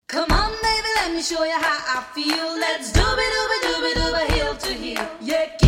Come on, baby, let me show you how I feel. Let's dooby dooby dooby dooby heel to heel. Yeah.